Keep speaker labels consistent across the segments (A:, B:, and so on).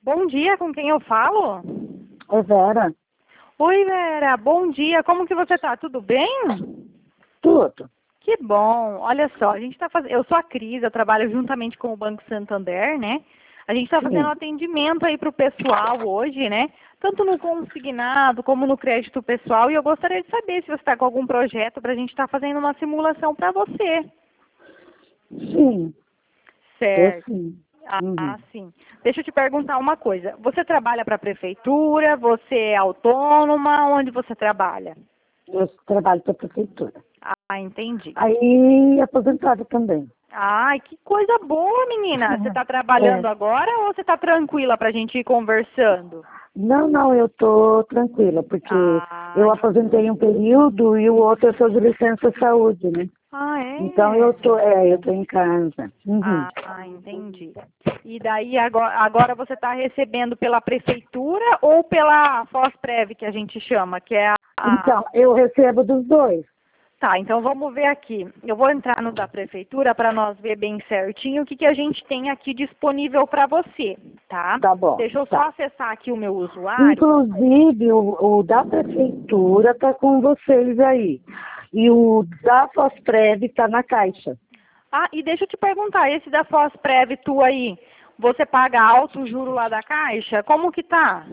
A: Bom dia, com quem eu falo?
B: É Vera?
A: Oi, Vera, bom dia. Como que você tá? Tudo bem?
B: Tudo.
A: Que bom. Olha só, a gente tá fazendo. Eu sou a Cris, eu trabalho juntamente com o Banco Santander, né? A gente está fazendo
B: Sim.
A: atendimento aí para o pessoal hoje, né? Tanto no consignado como no crédito pessoal. E eu gostaria de saber se você está com algum projeto para a gente estar fazendo uma simulação para você.
B: Sim. Tô
A: Certo.
B: sim.
A: Sim. Deixa eu te perguntar uma coisa. Você trabalha para a prefeitura? Você é autônoma? Onde você trabalha?
B: Eu trabalho para a prefeitura.
A: Entendi.
B: Aí, aposentada também.
A: Ai, que coisa boa, menina. Você está trabalhando
B: É.
A: agora ou você está tranquila para a gente ir conversando?
B: Não, eu tô tranquila, porque eu
A: Entendi.
B: aposentei um período e o outro eu tô de licença saúde, né? Então
A: É?
B: eu tô em casa. Uhum.
A: Entendi. E daí agora você está recebendo pela prefeitura ou pela Fosprev, que a gente chama, que é
B: Então, eu recebo dos dois.
A: Tá, então vamos ver aqui. Eu vou entrar no da prefeitura para nós ver bem certinho o que, que a gente tem aqui disponível para você, tá?
B: Tá bom.
A: Deixa eu só
B: Tá.
A: acessar aqui o meu usuário.
B: Inclusive, o da prefeitura tá com vocês aí. E o da Fosprev tá na caixa.
A: E deixa eu te perguntar, esse da Fosprev tu aí, você paga alto juro lá da Caixa? Como que tá?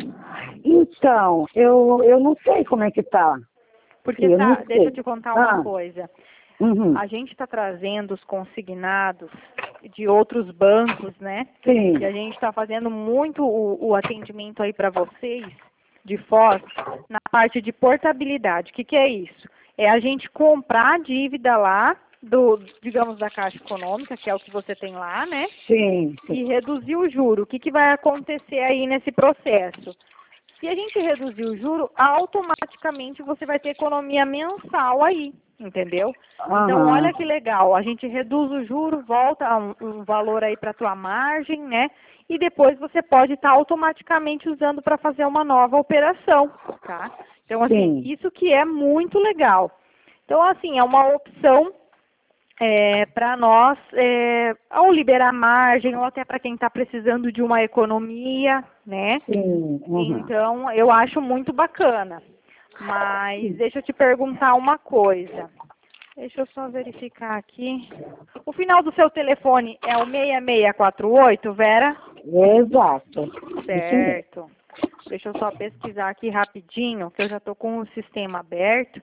B: Então, eu não sei como é que tá.
A: Porque
B: Eu não
A: deixa eu
B: sei.
A: te contar uma coisa.
B: Uhum.
A: A gente está trazendo os consignados de outros bancos, né?
B: Sim.
A: E a gente está fazendo muito o atendimento aí para vocês, de Foz, na parte de portabilidade. O que, que é isso? É a gente comprar a dívida lá, digamos, da Caixa Econômica, que é o que você tem lá, né?
B: Sim.
A: E reduzir o juro. O que, que vai acontecer aí nesse processo? Se a gente reduzir o juro, automaticamente você vai ter economia mensal aí, entendeu? Então,
B: Aham.
A: olha que legal, a gente reduz o juro, volta um valor aí para a tua margem, né? E depois você pode estar automaticamente usando para fazer uma nova operação, tá? Então, assim,
B: Sim.
A: isso que é muito legal. Então, assim, é uma opção para nós, ao liberar margem, ou até para quem está precisando de uma economia, né?
B: Sim. Uhum.
A: Então, eu acho muito bacana. Mas deixa eu te perguntar uma coisa. Deixa eu só verificar aqui. O final do seu telefone é o 6648, Vera?
B: Exato. Isso mesmo.
A: Certo. Deixa eu só pesquisar aqui rapidinho, que eu já estou com o sistema aberto.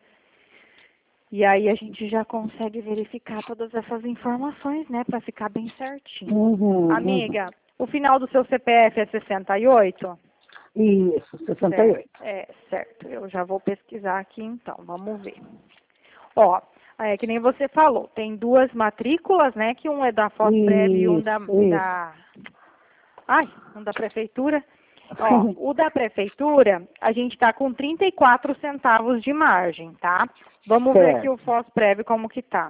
A: E aí a gente já consegue verificar todas essas informações, né, para ficar bem certinho.
B: Uhum.
A: Amiga, o final do seu CPF é 68?
B: Isso, 68.
A: Certo. Eu já vou pesquisar aqui então, vamos ver. Ó, que nem você falou, tem duas matrículas, né, que um é da Fosprev e um
B: Isso.
A: um da prefeitura. Ó, o da prefeitura, a gente está com 34 centavos de margem, tá? Vamos ver aqui o Fosprev como que tá.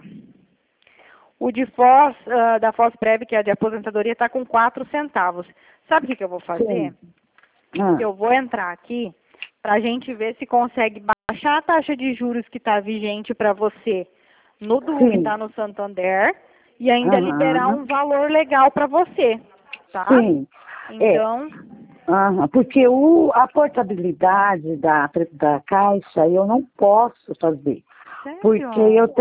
A: O de da Fosprev, que é de aposentadoria, está com 4 centavos. Sabe o que eu vou fazer? Eu vou entrar aqui para a gente ver se consegue baixar a taxa de juros que está vigente para você no que está no Santander e ainda liberar um valor legal para você, tá?
B: Sim.
A: Então...
B: Porque a portabilidade da Caixa eu não posso fazer.
A: Sério?
B: Porque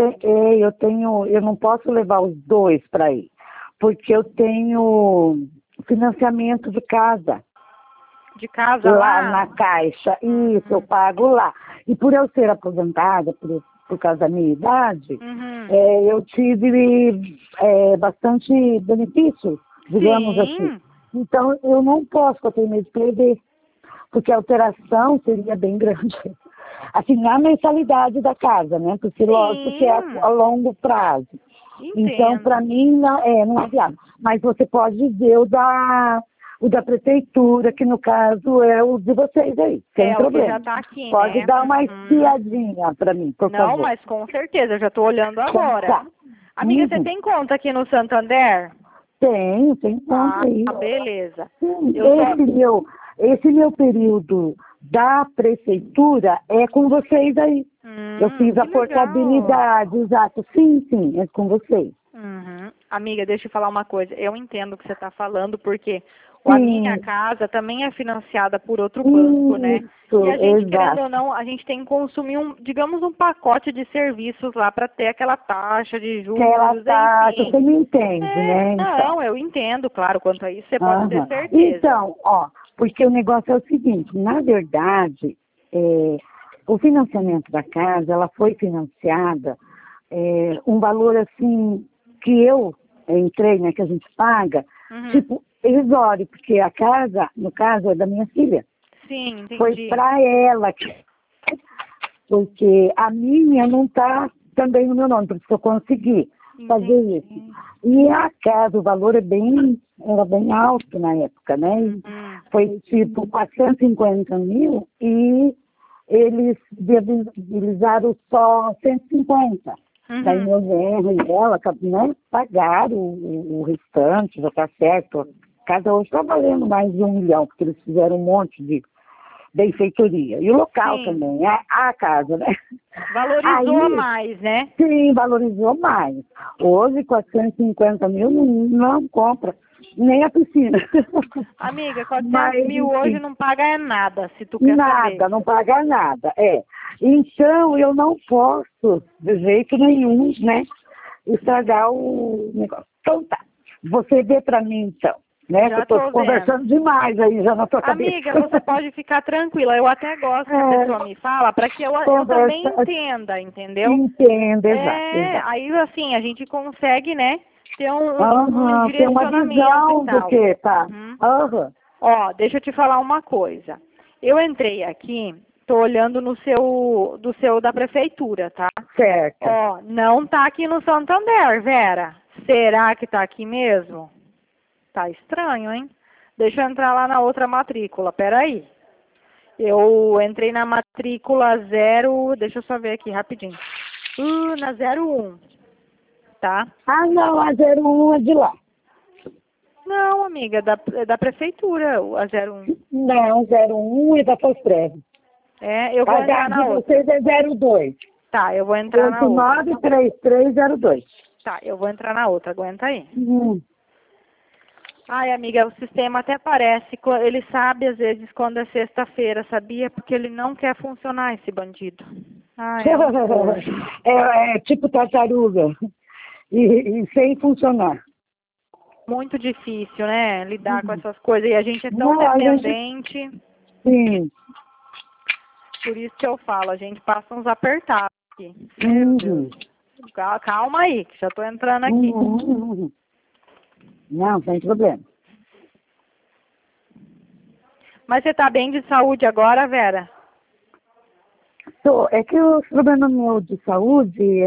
B: eu não posso levar os dois para aí. Porque eu tenho financiamento de casa.
A: De casa
B: lá na Caixa. Isso, eu pago lá. E por eu ser aposentada, por causa da minha idade, eu tive bastante benefício, digamos assim. Então, eu não posso, eu tenho medo de perder, porque a alteração seria bem grande. Assim, na mensalidade da casa, né? Porque, lógico, que é a longo prazo.
A: Entendo.
B: Então, para mim, não é viável. Mas você pode ver o da prefeitura, que no caso é o de vocês aí, sem problema.
A: Já tá aqui,
B: pode
A: né?
B: dar uma espiadinha para mim, por favor.
A: Não, mas com certeza, eu já estou olhando agora.
B: Tá.
A: Amiga, você tem conta aqui no Santander?
B: Tenho conta aí.
A: Beleza.
B: Esse meu período da prefeitura é com vocês aí. Eu fiz a portabilidade, exato. Sim, é com vocês.
A: Amiga, deixa eu falar uma coisa. Eu entendo o que você está falando, porque a minha casa também é financiada por outro banco, né? E a gente, querendo ou não, a gente tem que consumir, digamos, um pacote de serviços lá para ter aquela taxa de juros.
B: Aquela taxa, você me entende, né?
A: Não, eu entendo, claro, quanto a isso você pode ter certeza.
B: Então, porque o negócio é o seguinte, na verdade, o financiamento da casa, ela foi financiada um valor assim, que eu entrei, né, que a gente paga, tipo, irrisório, porque a casa, no caso, é da minha filha.
A: Sim, entendi.
B: Foi para ela, porque a minha não está também no meu nome, por isso que eu consegui fazer isso. E a casa, o valor era bem alto na época, né? Foi tipo 450 mil e eles viabilizaram só 150. Daí meu genro e ela, né, pagaram o restante, já está certo. A casa hoje está valendo mais de 1 milhão, porque eles fizeram um monte de benfeitoria. E o local também, a casa, né?
A: Valorizou mais, né?
B: Sim, valorizou mais. Hoje, 450 mil não compra nem a piscina.
A: Amiga, 400 mil hoje não paga nada, se tu quer saber.
B: Nada, não paga nada, Então, eu não posso, de jeito nenhum, né, estragar o negócio. Então tá, você vê pra mim então, né,
A: Já
B: que eu tô conversando demais aí já na tua cabeça.
A: Amiga, você pode ficar tranquila, eu até gosto que a pessoa me fala, para que eu também entenda, entendeu?
B: Entenda, exato.
A: Aí assim, a gente consegue, né, ter um
B: tem uma visão
A: tal.
B: do que, tá?
A: Ó, deixa eu te falar uma coisa. Eu entrei aqui, tô olhando no seu da prefeitura, tá?
B: Certo.
A: Ó, não tá aqui no Santander, Vera. Será que tá aqui mesmo? Tá estranho, hein? Deixa eu entrar lá na outra matrícula, peraí. Eu entrei na matrícula 0, deixa eu só ver aqui rapidinho. Na 01, tá?
B: Ah, não, a 01 é de lá.
A: Não, amiga, é da prefeitura, a 01.
B: Não, 01 é da Fosprev.
A: Eu vou entrar na outra.
B: Vocês é 02.
A: Tá, eu vou entrar na outra.
B: 893302.
A: Tá, eu vou entrar na outra, aguenta aí. Ai, amiga, o sistema até parece, ele sabe às vezes quando é sexta-feira, sabia? Porque ele não quer funcionar, esse bandido. Ai,
B: é tipo tartaruga, e sem funcionar.
A: Muito difícil, né, lidar com essas coisas, e a gente é tão dependente.
B: Sim.
A: Por isso que eu falo, a gente passa uns apertados aqui. Meu Deus. Calma aí, que já tô entrando aqui.
B: Não, sem problema.
A: Mas você tá bem de saúde agora, Vera?
B: É que o problema meu de saúde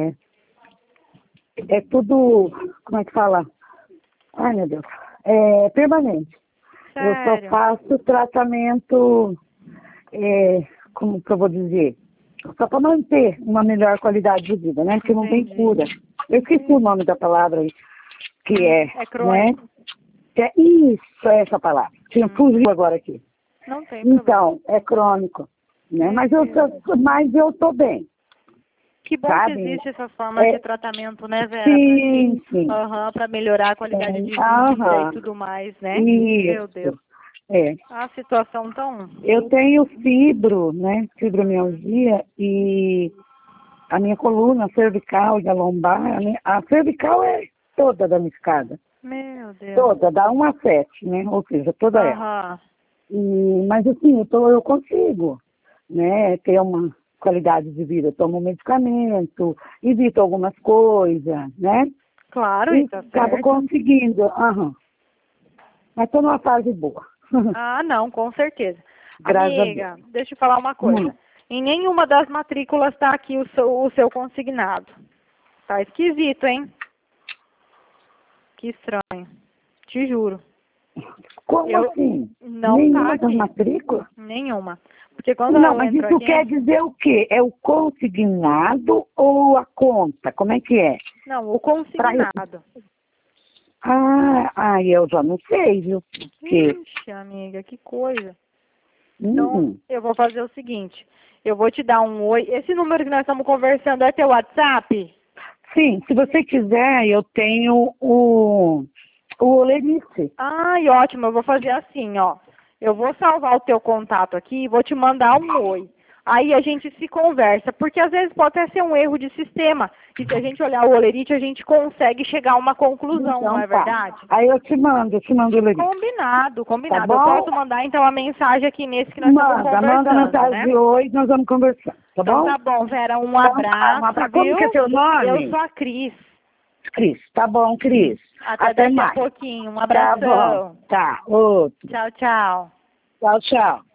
B: é tudo, como é que fala? Ai, meu Deus. É permanente.
A: Sério?
B: Eu só faço tratamento, como que eu vou dizer? Só para manter uma melhor qualidade de vida, né? Porque não tem cura. Eu esqueci o nome da palavra aí. Que é crônico. Né? Isso, é essa palavra. Tinha fugido agora aqui.
A: Não tem problema.
B: Então, é crônico. Né? Mas eu tô bem.
A: Que bom que existe essa forma de tratamento, né, Vera?
B: Sim.
A: Para melhorar a qualidade de vida e tudo mais, né?
B: Isso.
A: Meu Deus. A situação tão...
B: Eu tenho fibromialgia e a minha coluna cervical e a lombar, a cervical é toda danificada.
A: Meu Deus.
B: Toda, dá 1 a 7, né? Ou seja, toda ela. Mas assim, eu consigo, né, ter uma qualidade de vida. Eu tomo medicamento, evito algumas coisas, né?
A: Claro, e tá certo.
B: Acabo conseguindo, Mas estou numa fase boa.
A: Não, com certeza.
B: Graças
A: Amiga,
B: a Deus.
A: deixa eu falar uma coisa. Em nenhuma das matrículas está aqui o seu consignado. Tá esquisito, hein? Que estranho. Te juro.
B: Como assim?
A: Não
B: Nenhuma
A: tá
B: das
A: aqui.
B: matrículas?
A: Nenhuma. Porque quando
B: mas isso quer dizer o quê? É o consignado ou a conta? Como é que é?
A: Não, o consignado.
B: Eu já não sei, viu?
A: Ixi, amiga, que coisa. Então, eu vou fazer o seguinte. Eu vou te dar um oi. Esse número que nós estamos conversando é teu WhatsApp?
B: Sim, se você quiser, eu tenho o Olerice.
A: Ai, ótimo, eu vou fazer assim, ó. Eu vou salvar o teu contato aqui e vou te mandar um oi. Aí a gente se conversa, porque às vezes pode até ser um erro de sistema. E se a gente olhar o Olerite, a gente consegue chegar a uma conclusão,
B: Então,
A: não é
B: tá.
A: verdade?
B: Aí eu te mando o Olerite.
A: Combinado, combinado.
B: Tá
A: Eu
B: bom?
A: posso mandar então a mensagem aqui nesse que nós estamos conversando,
B: Manda mensagem
A: né?
B: de hoje, nós vamos conversar, tá
A: Então
B: bom?
A: tá bom, Vera, um
B: Então, tá,
A: abraço,
B: como
A: viu?
B: que é teu nome?
A: Eu sou a Cris.
B: Cris, tá bom, Cris.
A: Até daqui
B: mais.
A: a pouquinho. Um
B: Tá bom,
A: abração.
B: tá, outro.
A: Tchau, tchau.
B: Tchau, tchau.